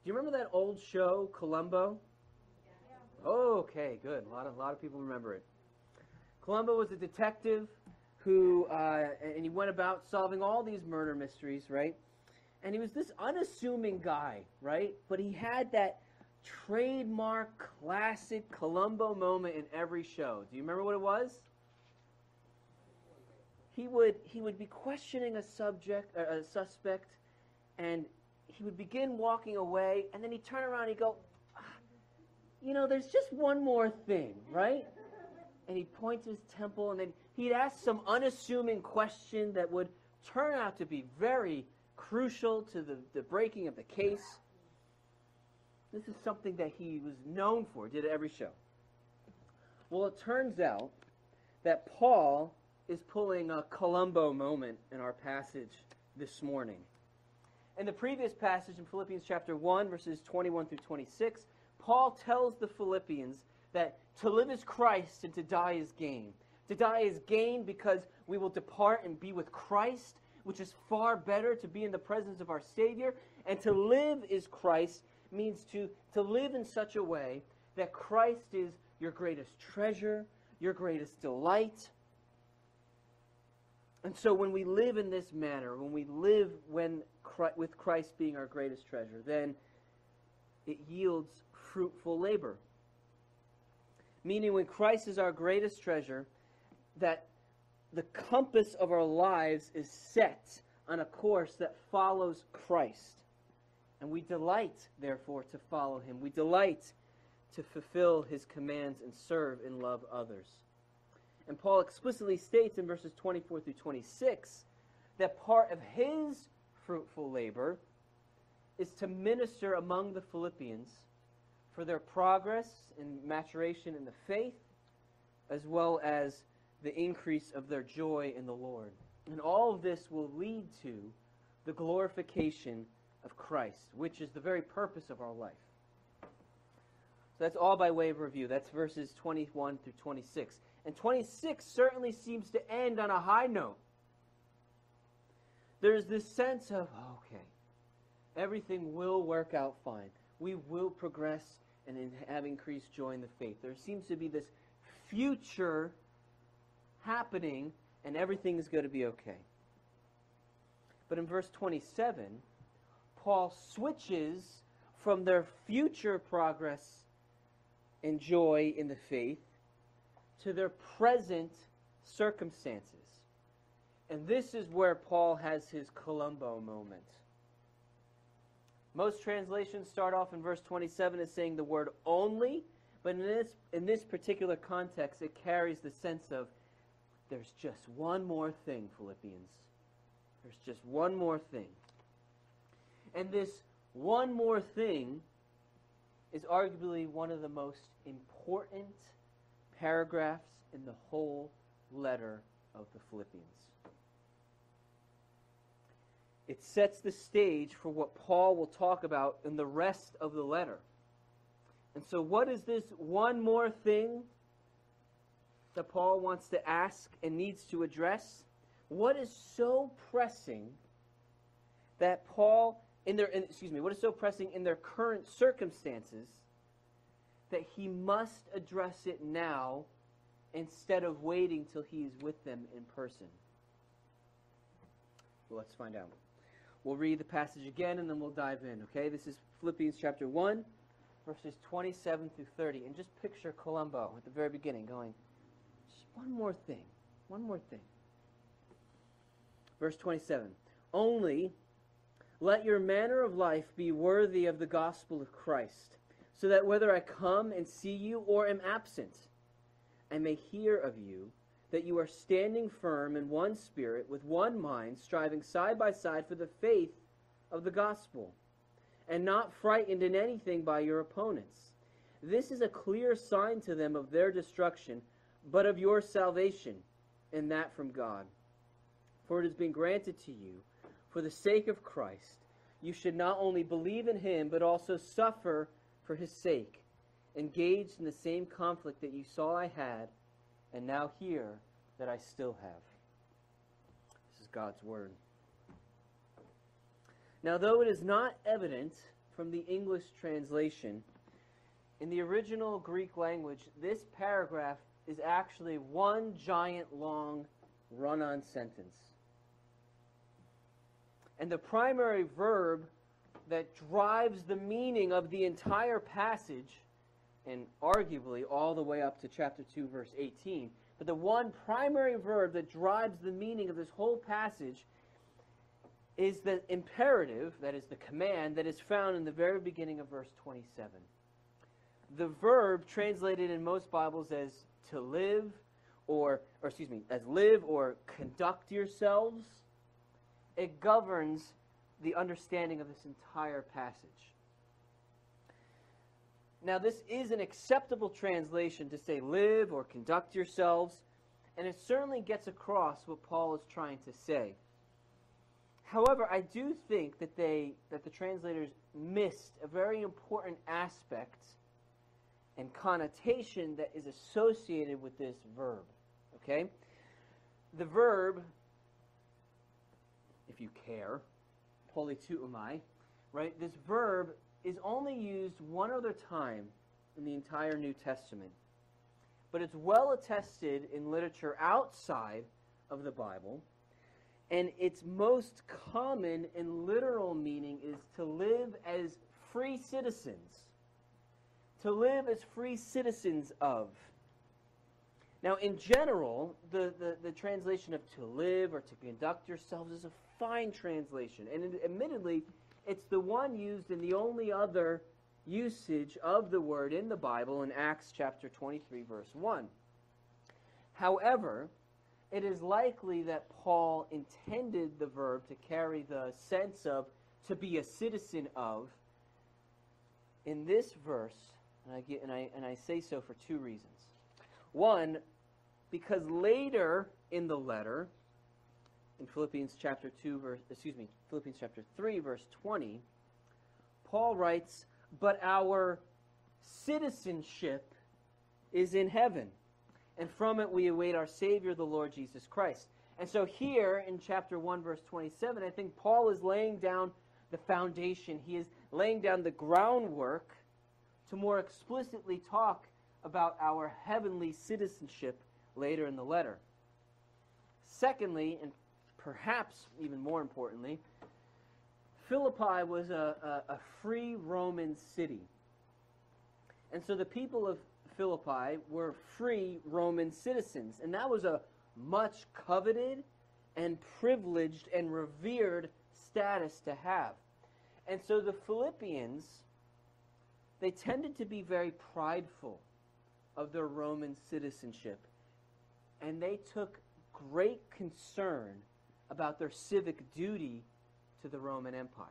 Do you remember that old show, Columbo? Oh, okay, good. A lot of people remember it. Columbo was a detective who, and he went about solving all these murder mysteries, right? And he was this unassuming guy, right? But he had that trademark, classic Columbo moment in every show. Do you remember what it was? He would be questioning a suspect, and he would begin walking away, and then he'd turn around and he'd go, there's just one more thing, right? And he'd point to his temple, and then he'd ask some unassuming question that would turn out to be very crucial to the breaking of the case. This is something that he was known for, did at every show. Well, it turns out that Paul is pulling a Columbo moment in our passage this morning. In the previous passage in Philippians chapter 1, verses 21 through 26, Paul tells the Philippians that to live is Christ and to die is gain. To die is gain because we will depart and be with Christ, which is far better to be in the presence of our Savior. And to live is Christ means to live in such a way that Christ is your greatest treasure, your greatest delight. And so when we live in this manner, when we live with Christ being our greatest treasure, then it yields fruitful labor. Meaning when Christ is our greatest treasure, that the compass of our lives is set on a course that follows Christ. And we delight, therefore, to follow him. We delight to fulfill his commands and serve and love others. And Paul explicitly states in verses 24 through 26 that part of his fruitful labor is to minister among the Philippians for their progress and maturation in the faith, as well as the increase of their joy in the Lord. And all of this will lead to the glorification of Christ, which is the very purpose of our life. So that's all by way of review. That's verses 21 through 26. And 26 certainly seems to end on a high note. There's this sense of, okay, everything will work out fine. We will progress and have increased joy in the faith. There seems to be this future happening, and everything is going to be okay. But in verse 27, Paul switches from their future progress and joy in the faith to their present circumstances. And this is where Paul has his Columbo moment. Most translations start off in verse 27 as saying the word only, but in this particular context, it carries the sense of there's just one more thing, Philippians. There's just one more thing. And this one more thing is arguably one of the most important paragraphs in the whole letter of the Philippians. It sets the stage for what Paul will talk about in the rest of the letter. And so what is this one more thing that Paul wants to ask and needs to address? What is so pressing that what is so pressing in their current circumstances that he must address it now instead of waiting till he is with them in person? Well, let's find out. We'll read the passage again and then we'll dive in, okay? This is Philippians chapter 1, verses 27 through 30. And just picture Columbo at the very beginning going, just one more thing, one more thing. Verse 27, only let your manner of life be worthy of the gospel of Christ, so that whether I come and see you or am absent, I may hear of you that you are standing firm in one spirit, with one mind, striving side by side for the faith of the gospel, and not frightened in anything by your opponents. This is a clear sign to them of their destruction, but of your salvation, and that from God. For it has been granted to you, for the sake of Christ, you should not only believe in him, but also suffer for his sake, engaged in the same conflict that you saw I had, and now hear that I still have. This is God's word. Now, though it is not evident from the English translation, in the original Greek language, this paragraph is actually one giant long run-on sentence. And the primary verb that drives the meaning of the entire passage, and arguably all the way up to chapter 2, verse 18, but the one primary verb that drives the meaning of this whole passage is the imperative, that is the command, that is found in the very beginning of verse 27. The verb translated in most Bibles as to live, as live or conduct yourselves, it governs the understanding of this entire passage. Now, this is an acceptable translation to say live or conduct yourselves, and it certainly gets across what Paul is trying to say. However, I do think that the translators missed a very important aspect and connotation that is associated with this verb. Okay? The verb, if you care, politeuomai, right? This verb is only used one other time in the entire New Testament. But it's well attested in literature outside of the Bible. And its most common and literal meaning is to live as free citizens. To live as free citizens of. Now, in general, the translation of to live or to conduct yourselves is a fine translation. And admittedly, it's the one used in the only other usage of the word in the Bible in Acts chapter 23, verse 1. However, it is likely that Paul intended the verb to carry the sense of to be a citizen of in this verse, and I say so for two reasons. One, because later in the letter, in Philippians chapter 3, verse 20, Paul writes, "But our citizenship is in heaven, and from it we await our Savior, the Lord Jesus Christ." And so here in chapter 1, verse 27, I think Paul is laying down the foundation. He is laying down the groundwork to more explicitly talk about our heavenly citizenship later in the letter. Secondly, and perhaps even more importantly, Philippi was a free Roman city. And so the people of Philippi were free Roman citizens. And that was a much coveted and privileged and revered status to have. And so the Philippians, they tended to be very prideful of their Roman citizenship. And they took great concern about their civic duty to the Roman Empire.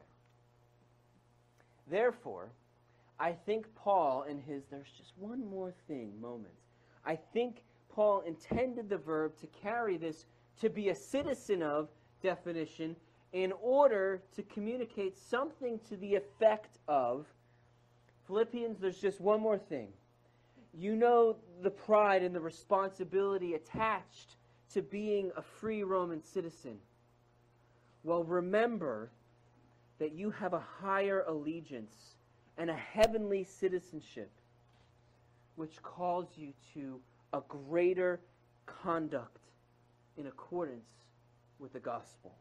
Therefore, I think Paul in his "there's just one more thing" moment, I think Paul intended the verb to carry this "to be a citizen of" definition in order to communicate something to the effect of, Philippians, there's just one more thing. You know the pride and the responsibility attached to being a free Roman citizen. Well, remember that you have a higher allegiance and a heavenly citizenship, which calls you to a greater conduct in accordance with the gospel.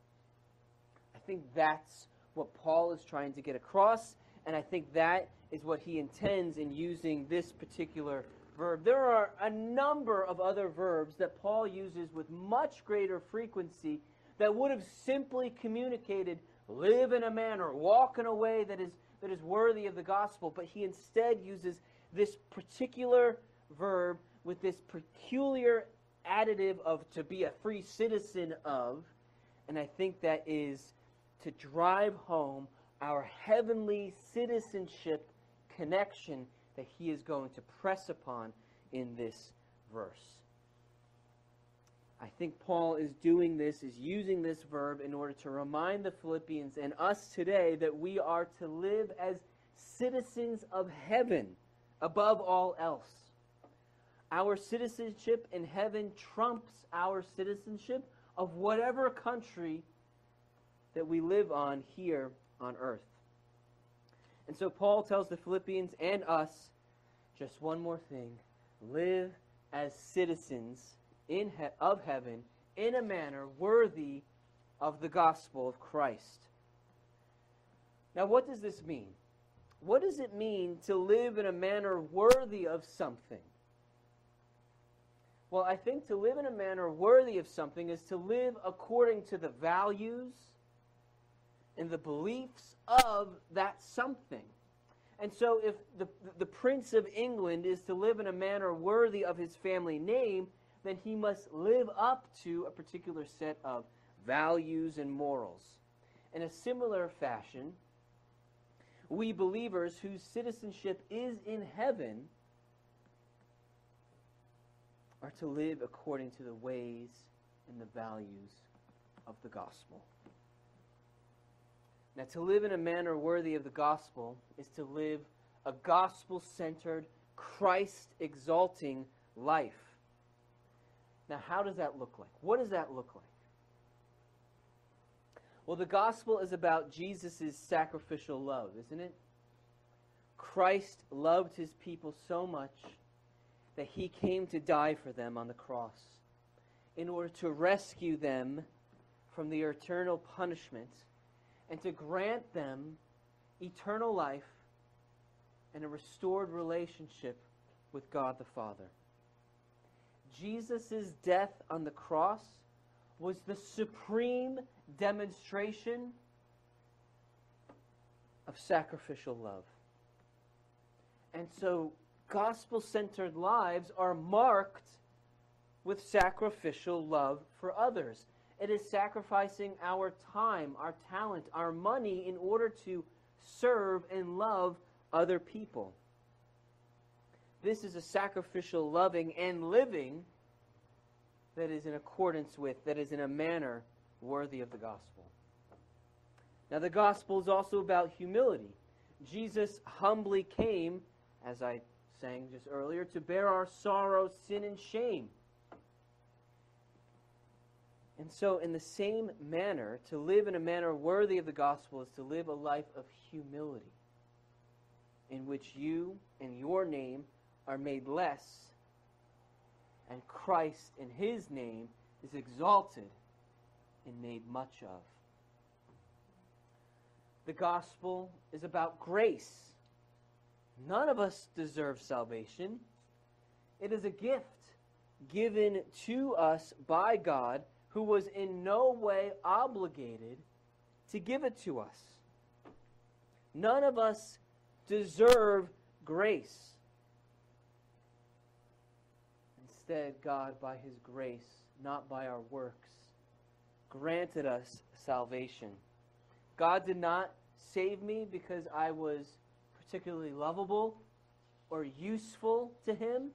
I think that's what Paul is trying to get across, and I think that is what he intends in using this particular verb. There are a number of other verbs that Paul uses with much greater frequency that would have simply communicated live in a manner, walk in a way that is worthy of the gospel, but he instead uses this particular verb with this peculiar additive of to be a free citizen of, and I think that is to drive home our heavenly citizenship connection that he is going to press upon in this verse. I think Paul is using this verb in order to remind the Philippians and us today that we are to live as citizens of heaven above all else. Our citizenship in heaven trumps our citizenship of whatever country that we live on here on earth. And so Paul tells the Philippians and us just one more thing. Live as citizens of heaven in a manner worthy of the gospel of Christ. Now, what does this mean? What does it mean to live in a manner worthy of something? Well, I think to live in a manner worthy of something is to live according to the values and the beliefs of that something. And so if the Prince of England is to live in a manner worthy of his family name, then he must live up to a particular set of values and morals. In a similar fashion, we believers whose citizenship is in heaven are to live according to the ways and the values of the gospel. Now, to live in a manner worthy of the gospel is to live a gospel-centered, Christ-exalting life. Now, how does that look like? What does that look like? Well, the gospel is about Jesus' sacrificial love, isn't it? Christ loved his people so much that he came to die for them on the cross in order to rescue them from the eternal punishment and to grant them eternal life and a restored relationship with God the Father. Jesus' death on the cross was the supreme demonstration of sacrificial love. And so, gospel-centered lives are marked with sacrificial love for others. It is sacrificing our time, our talent, our money in order to serve and love other people. This is a sacrificial loving and living that is in accordance with, that is in a manner worthy of the gospel. Now, the gospel is also about humility. Jesus humbly came, as I sang just earlier, to bear our sorrow, sin, and shame. And so, in the same manner, to live in a manner worthy of the gospel is to live a life of humility, in which you and your name are made less, and Christ in his name is exalted and made much of. The gospel is about grace. None of us deserve salvation. It is a gift given to us by God, who was in no way obligated to give it to us. None of us deserve grace. Instead, God, by his grace, not by our works, granted us salvation. God did not save me because I was particularly lovable or useful to him.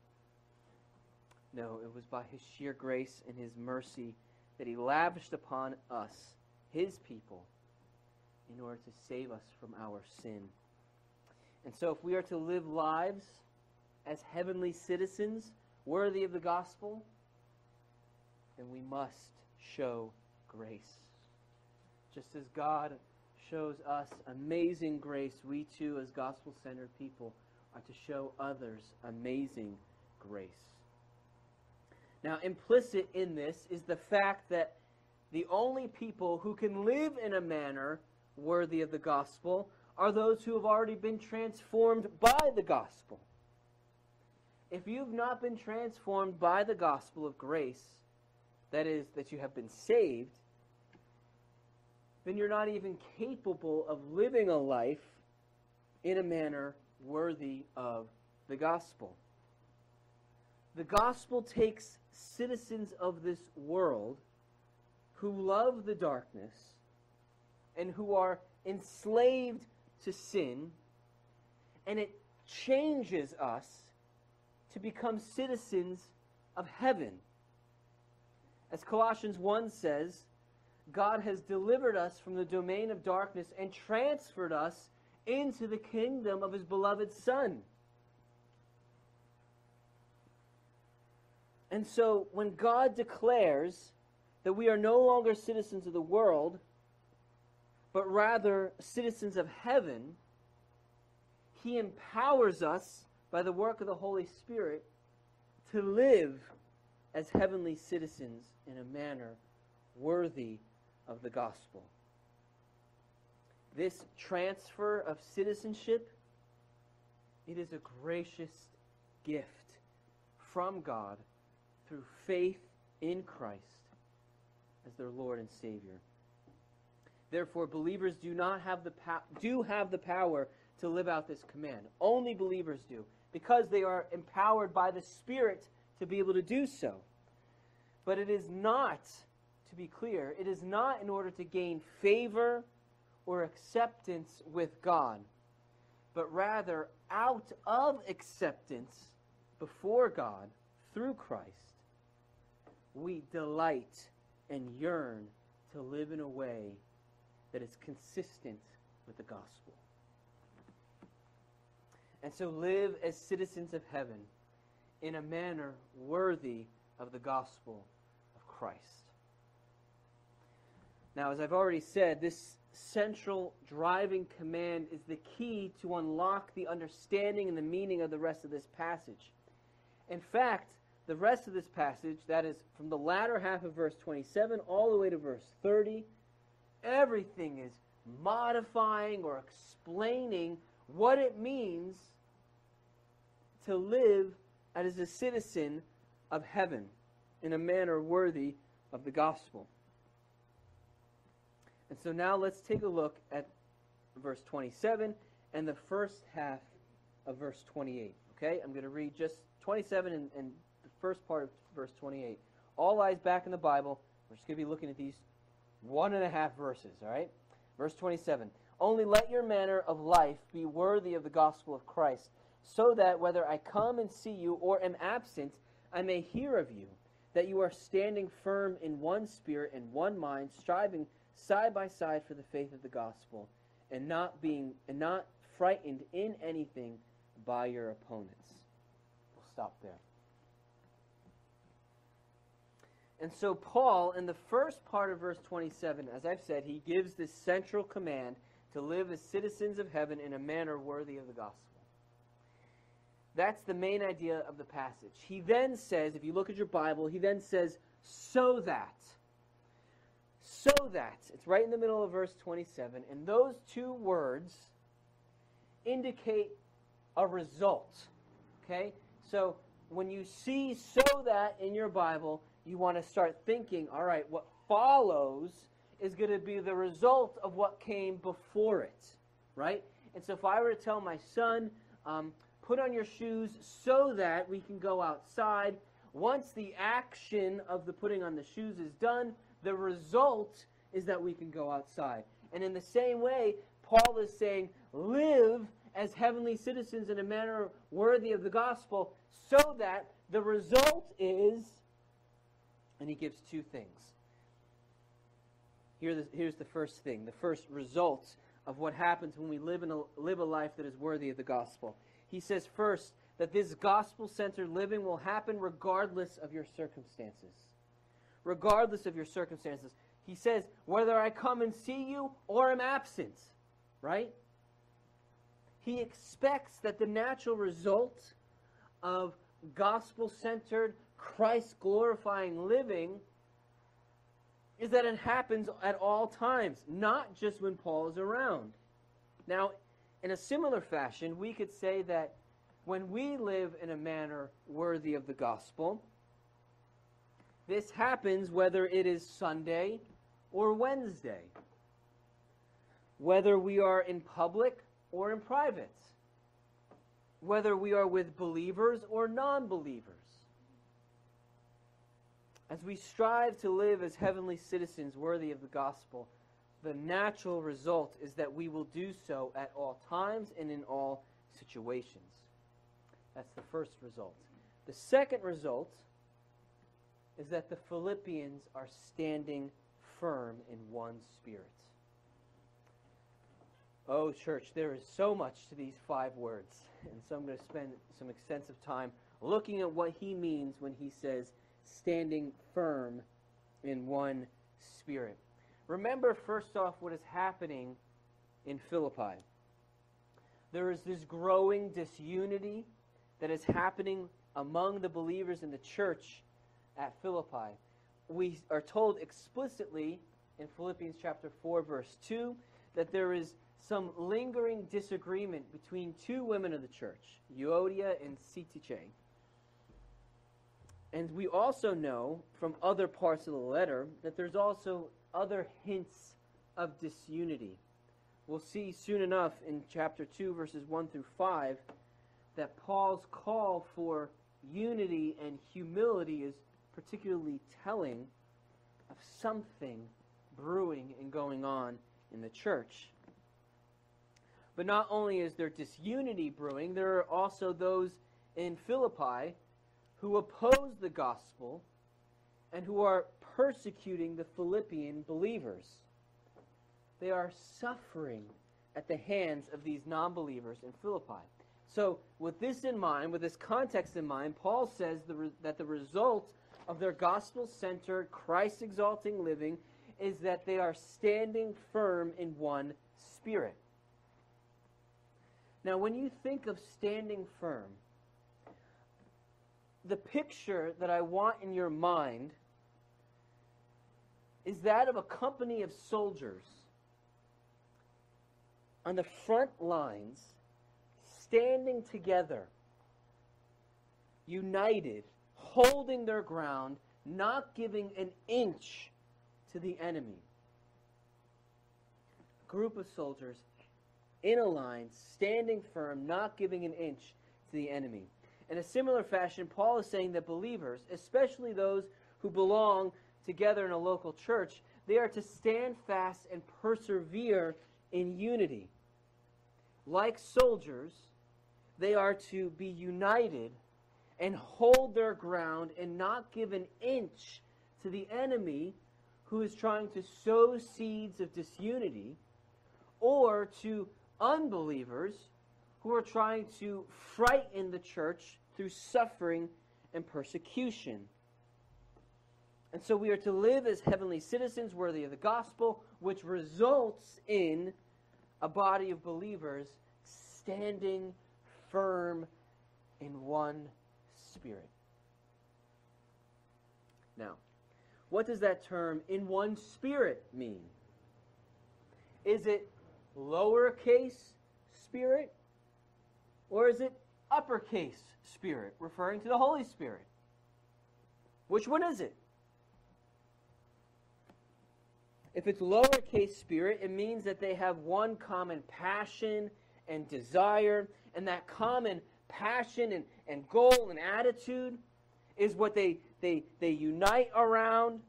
No, it was by his sheer grace and his mercy that he lavished upon us, his people, in order to save us from our sin. And so if we are to live lives as heavenly citizens worthy of the gospel, then we must show grace. Just as God shows us amazing grace, we too, as gospel-centered people, are to show others amazing grace. Now, implicit in this is the fact that the only people who can live in a manner worthy of the gospel are those who have already been transformed by the gospel. If you've not been transformed by the gospel of grace, that is, that you have been saved, then you're not even capable of living a life in a manner worthy of the gospel. The gospel takes citizens of this world who love the darkness and who are enslaved to sin, and it changes us to become citizens of heaven. As Colossians 1 says, God has delivered us from the domain of darkness and transferred us into the kingdom of his beloved Son. And so when God declares that we are no longer citizens of the world, but rather citizens of heaven, He empowers us by the work of the Holy Spirit to live as heavenly citizens in a manner worthy of the gospel. This transfer of citizenship, it is a gracious gift from God through faith in Christ as their Lord and Savior. Therefore, believers do have the power to live out this command. Only believers do, because they are empowered by the Spirit to be able to do so. But it is not, to be clear, it is not in order to gain favor or acceptance with God, but rather out of acceptance before God through Christ, we delight and yearn to live in a way that is consistent with the gospel. And so live as citizens of heaven in a manner worthy of the gospel of Christ. Now, as I've already said, this central driving command is the key to unlock the understanding and the meaning of the rest of this passage. In fact, the rest of this passage, that is from the latter half of verse 27 all the way to verse 30, everything is modifying or explaining what it means to live as a citizen of heaven in a manner worthy of the gospel. And so now let's take a look at verse 27 and the first half of verse 28. Okay, I'm going to read just 27 and the first part of verse 28. All lies back in the Bible. We're just going to be looking at these 1.5 verses, all right? Verse 27. Only let your manner of life be worthy of the gospel of Christ, so that whether I come and see you or am absent, I may hear of you, that you are standing firm in one spirit and one mind, striving side by side for the faith of the gospel, and not frightened in anything by your opponents. We'll stop there. And so Paul, in the first part of verse 27, as I've said, he gives this central command to live as citizens of heaven in a manner worthy of the gospel. That's the main idea of the passage. He then says, if you look at your Bible, he then says, so that. So that. It's right in the middle of verse 27. And those two words indicate a result. Okay? So when you see so that in your Bible, you want to start thinking, all right, what follows is going to be the result of what came before it. Right? And so if I were to tell my son, put on your shoes so that we can go outside, once the action of the putting on the shoes is done, the result is that we can go outside. And in the same way, Paul is saying, live as heavenly citizens in a manner worthy of the gospel, so that the result is, and he gives two things. Here's the first thing, the first result of what happens when we live a life that is worthy of the gospel. He says first that this gospel-centered living will happen regardless of your circumstances. Regardless of your circumstances. He says, whether I come and see you or am absent, right? He expects that the natural result of gospel-centered, Christ-glorifying living is that it happens at all times, not just when Paul is around. Now, in a similar fashion, we could say that when we live in a manner worthy of the gospel, this happens whether it is Sunday or Wednesday, whether we are in public or in private, whether we are with believers or non-believers. As we strive to live as heavenly citizens worthy of the gospel, the natural result is that we will do so at all times and in all situations. That's the first result. The second result is that the Philippians are standing firm in one spirit. Oh, church, there is so much to these 5 words. And so I'm going to spend some extensive time looking at what he means when he says standing firm in one spirit. Remember, first off, what is happening in Philippi. There is this growing disunity that is happening among the believers in the church at Philippi. We are told explicitly in Philippians chapter 4, verse 2, that there is some lingering disagreement between two women of the church, Euodia and Syntyche. And we also know from other parts of the letter that there's also other hints of disunity. We'll see soon enough in chapter 2, verses 1 through 5, that Paul's call for unity and humility is particularly telling of something brewing and going on in the church. But not only is there disunity brewing, there are also those in Philippi who oppose the gospel and who are persecuting the Philippian believers. They are suffering at the hands of these non-believers in Philippi. So with this in mind, with this context in mind, Paul says that the result of their gospel-centered, Christ-exalting living is that they are standing firm in one spirit. Now, when you think of standing firm, the picture that I want in your mind is that of a company of soldiers on the front lines, standing together, united, holding their ground, not giving an inch to the enemy. A group of soldiers in a line, standing firm, not giving an inch to the enemy. In a similar fashion, Paul is saying that believers, especially those who belong together in a local church, they are to stand fast and persevere in unity. Like soldiers, they are to be united and hold their ground and not give an inch to the enemy who is trying to sow seeds of disunity, or to unbelievers who are trying to frighten the church through suffering and persecution. And so we are to live as heavenly citizens worthy of the gospel, which results in a body of believers standing firm in one spirit. Now, what does that term, in one spirit, mean? Is it lowercase spirit, or is it uppercase spirit, referring to the Holy Spirit? Which one is it? If it's lowercase spirit, it means that they have one common passion and desire, and that common passion and goal and attitude is what they unite around,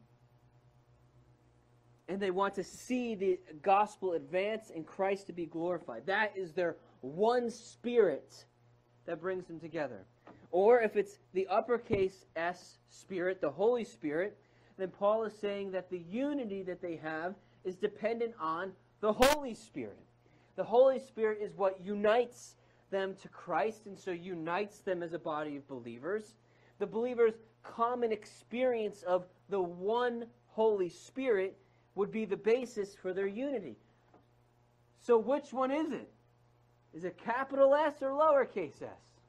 and they want to see the gospel advance and Christ to be glorified. That is their one spirit that brings them together. Or if it's the uppercase S spirit, the Holy Spirit, then Paul is saying that the unity that they have is dependent on the Holy Spirit. The Holy Spirit is what unites them to Christ, and so unites them as a body of believers. The believers' common experience of the one Holy Spirit would be the basis for their unity. So which one is it? Is it capital S or lowercase s?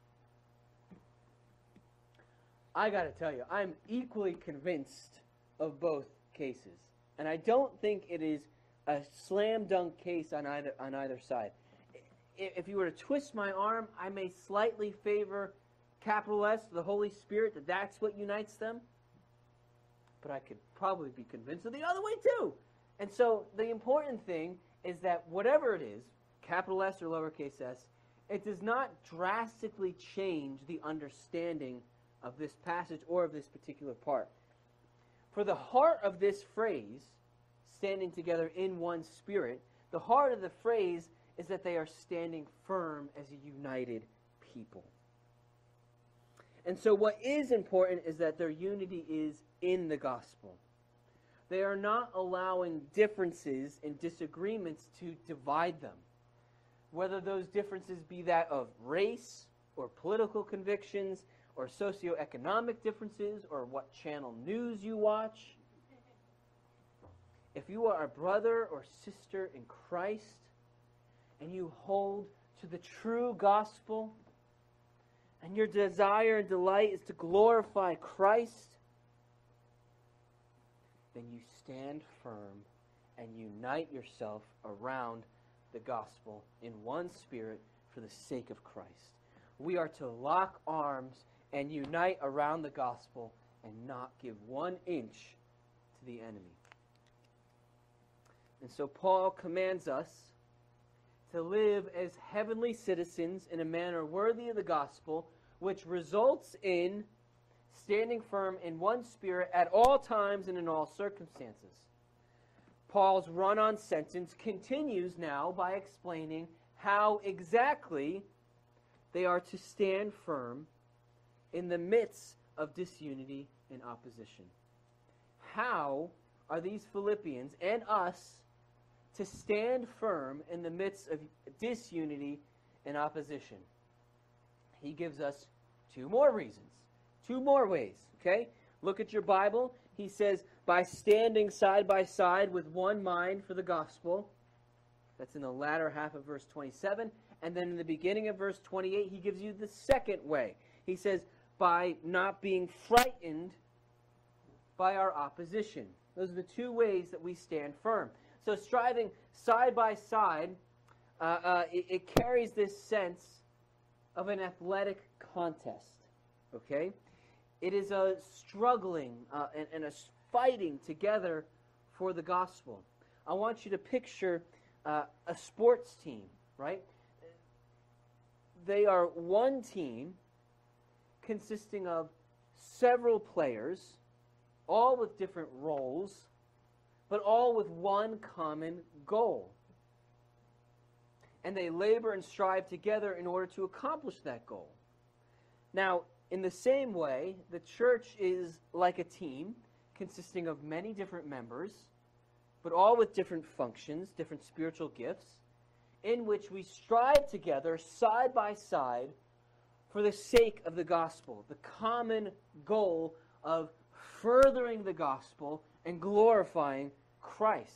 I got to tell you, I'm equally convinced of both cases. And I don't think it is a slam dunk case on either side. If you were to twist my arm, I may slightly favor capital S, the Holy Spirit, that's what unites them. But I could probably be convinced of the other way too. And so the important thing is that whatever it is, capital S or lowercase s, it does not drastically change the understanding of this passage or of this particular part. For the heart of this phrase, standing together in one spirit, the heart of the phrase is that they are standing firm as a united people. And so what is important is that their unity is in the gospel. They are not allowing differences and disagreements to divide them. Whether those differences be that of race or political convictions or socioeconomic differences or what channel news you watch. If you are a brother or sister in Christ and you hold to the true gospel, and your desire and delight is to glorify Christ, then you stand firm and unite yourself around the gospel in one spirit for the sake of Christ. We are to lock arms and unite around the gospel and not give 1 inch to the enemy. And so Paul commands us to live as heavenly citizens in a manner worthy of the gospel, which results in standing firm in one spirit at all times and in all circumstances. Paul's run-on sentence continues now by explaining how exactly they are to stand firm in the midst of disunity and opposition. How are these Philippians and us to stand firm in the midst of disunity and opposition? He gives us 2 more reasons, 2 more ways, okay? Look at your Bible. He says, by standing side by side with one mind for the gospel. That's in the latter half of verse 27. And then in the beginning of verse 28, he gives you the second way. He says, by not being frightened by our opposition. Those are the 2 ways that we stand firm. So striving side by side, it carries this sense of an athletic contest, okay? It is a struggling and a fighting together for the gospel. I want you to picture a sports team, right? They are one team consisting of several players, all with different roles, but all with one common goal. And they labor and strive together in order to accomplish that goal. Now, in the same way, the church is like a team consisting of many different members, but all with different functions, different spiritual gifts, in which we strive together side by side for the sake of the gospel, the common goal of furthering the gospel and glorifying Christ.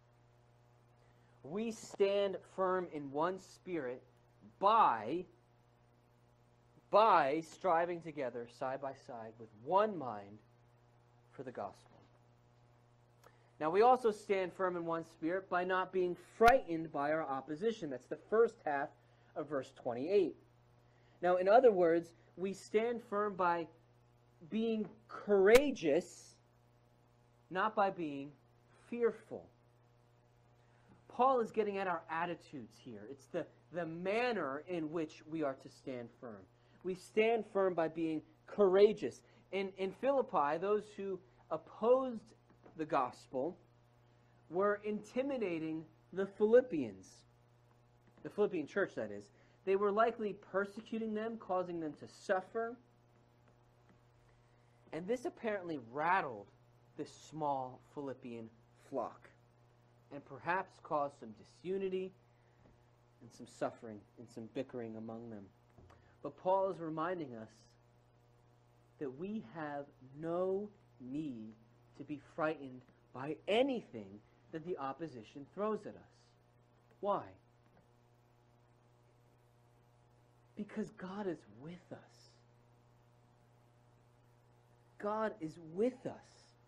We stand firm in one spirit by striving together side by side with one mind for the gospel. Now, we also stand firm in one spirit by not being frightened by our opposition. That's the first half of verse 28. Now, in other words, we stand firm by being courageous, not by being fearful. Paul is getting at our attitudes here. It's the manner in which we are to stand firm. We stand firm by being courageous. In Philippi, those who opposed the gospel were intimidating the Philippians. The Philippian church, that is. They were likely persecuting them, causing them to suffer. And this apparently rattled this small Philippian flock and perhaps caused some disunity and some suffering and some bickering among them. But Paul is reminding us that we have no need to be frightened by anything that the opposition throws at us. Why? Because God is with us. God is with us.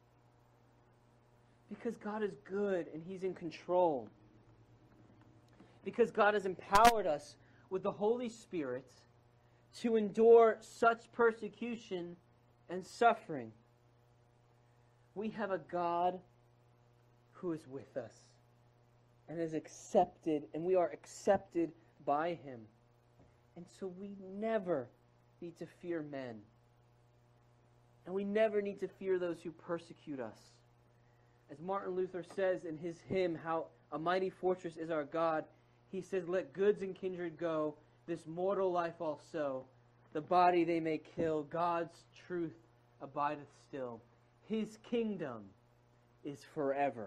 Because God is good and He's in control. Because God has empowered us with the Holy Spirit to endure such persecution and suffering. We have a God who is with us and is accepted, and we are accepted by Him. And so we never need to fear men. And we never need to fear those who persecute us. As Martin Luther says in his hymn, How a Mighty Fortress is Our God, he says, let goods and kindred go, this mortal life also. The body they may kill, God's truth abideth still. His kingdom is forever.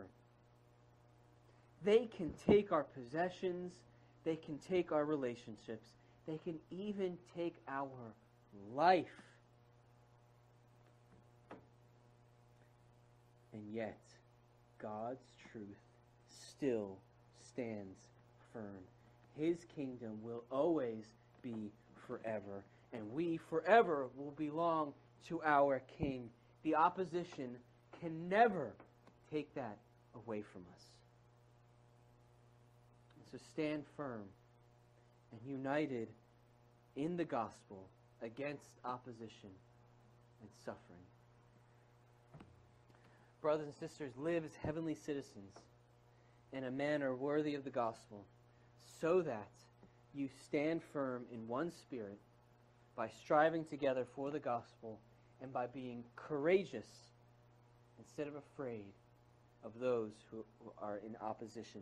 They can take our possessions, they can take our relationships, they can even take our life. And yet, God's truth still stands firm. His kingdom will always be forever, and we forever will belong to our King. The opposition can never take that away from us. And so stand firm and united in the gospel against opposition and suffering. Brothers and sisters, live as heavenly citizens in a manner worthy of the gospel, so that you stand firm in one spirit by striving together for the gospel and by being courageous instead of afraid of those who are in opposition.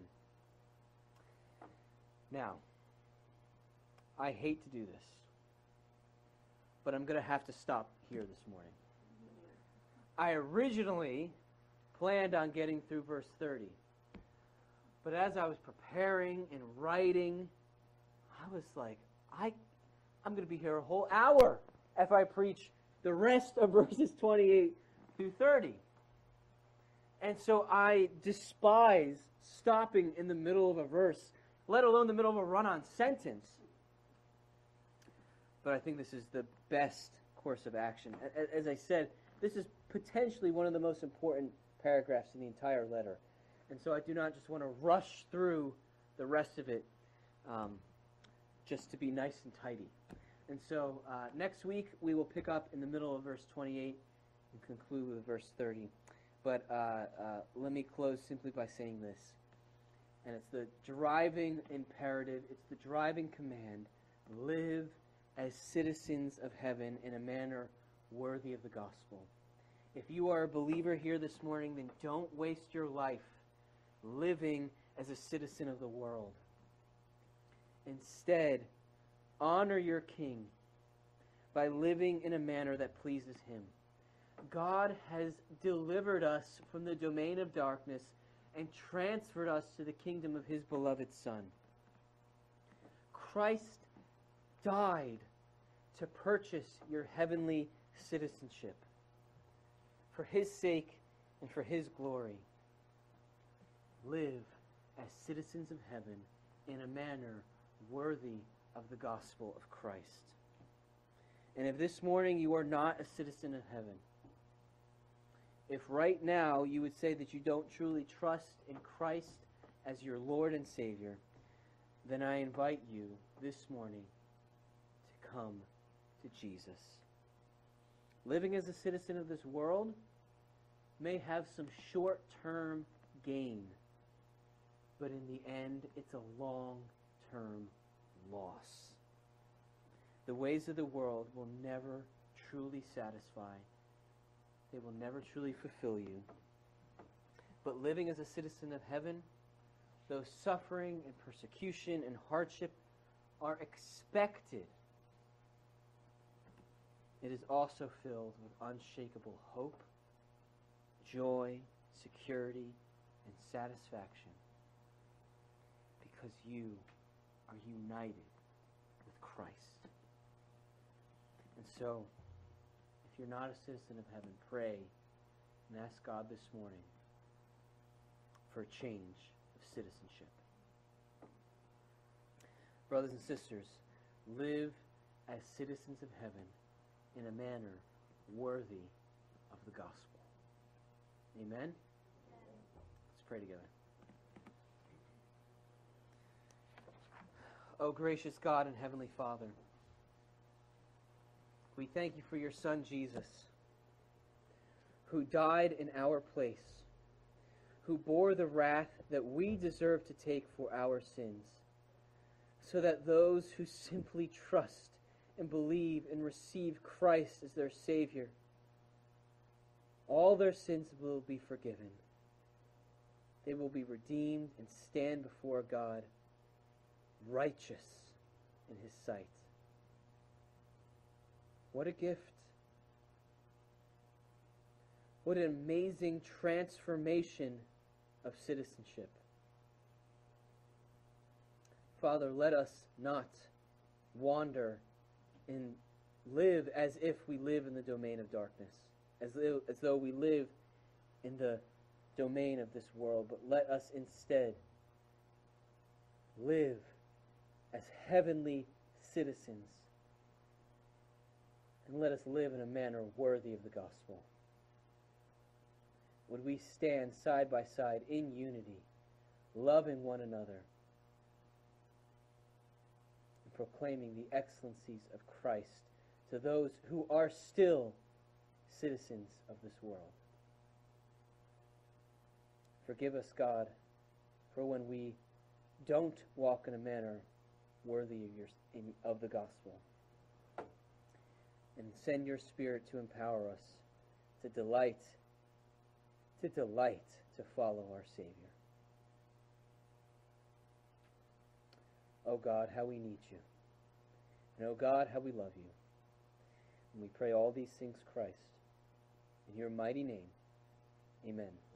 Now, I hate to do this, but I'm going to have to stop here this morning. I originally planned on getting through verse 30. But as I was preparing and writing, I was like, I'm going to be here a whole hour if I preach the rest of verses 28 through 30. And so I despise stopping in the middle of a verse, let alone the middle of a run-on sentence. But I think this is the best course of action. As I said, this is potentially one of the most important paragraphs in the entire letter. And so I do not just want to rush through the rest of it just to be nice and tidy. And so next week we will pick up in the middle of verse 28 and conclude with verse 30. But let me close simply by saying this. And it's the driving imperative, it's the driving command: live as citizens of heaven in a manner worthy of the gospel. If you are a believer here this morning, then don't waste your life living as a citizen of the world. Instead, honor your King by living in a manner that pleases Him. God has delivered us from the domain of darkness and transferred us to the kingdom of His beloved Son. Christ died to purchase your heavenly citizenship. For His sake and for His glory, live as citizens of heaven in a manner worthy of the gospel of Christ. And if this morning you are not a citizen of heaven, if right now you would say that you don't truly trust in Christ as your Lord and Savior, then I invite you this morning to come to Jesus. Living as a citizen of this world may have some short-term gain, but in the end, it's a long-term loss. The ways of the world will never truly satisfy. They will never truly fulfill you. But living as a citizen of heaven, though suffering and persecution and hardship are expected, it is also filled with unshakable hope, joy, security, and satisfaction, because you are united with Christ. And so, if you're not a citizen of heaven, pray and ask God this morning for a change of citizenship. Brothers and sisters, live as citizens of heaven in a manner worthy of the gospel. Amen? Let's pray together. Oh, gracious God and Heavenly Father, we thank you for your Son, Jesus, who died in our place, who bore the wrath that we deserve to take for our sins, so that those who simply trust and believe and receive Christ as their Savior, all their sins will be forgiven. They will be redeemed and stand before God righteous in His sight. What a gift. What an amazing transformation of citizenship. Father, let us not wander and live as if we live in the domain of darkness, as though we live in the domain of this world, but let us instead live as heavenly citizens. And let us live in a manner worthy of the gospel. Would we stand side by side in unity, loving one another, and proclaiming the excellencies of Christ to those who are still citizens of this world. Forgive us, God, for when we don't walk in a manner worthy of the gospel. And send your Spirit to empower us to delight to follow our Savior. Oh God, how we need you. And oh God, how we love you. And we pray all these things, Christ, in your mighty name. Amen.